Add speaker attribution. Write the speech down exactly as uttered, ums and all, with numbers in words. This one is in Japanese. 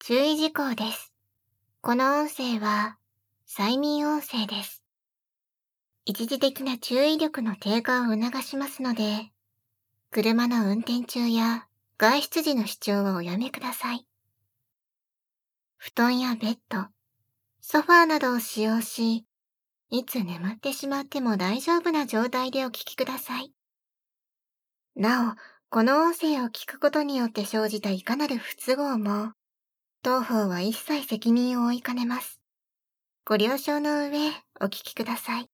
Speaker 1: 注意事項です。この音声は催眠音声です。一時的な注意力の低下を促しますので、車の運転中や外出時の視聴はおやめください。布団やベッド、ソファーなどを使用し、いつ眠ってしまっても大丈夫な状態でお聞きください。なお、この音声を聞くことによって生じたいかなる不都合も、当方は一切責任を負いかねます。ご了承の上、お聞きください。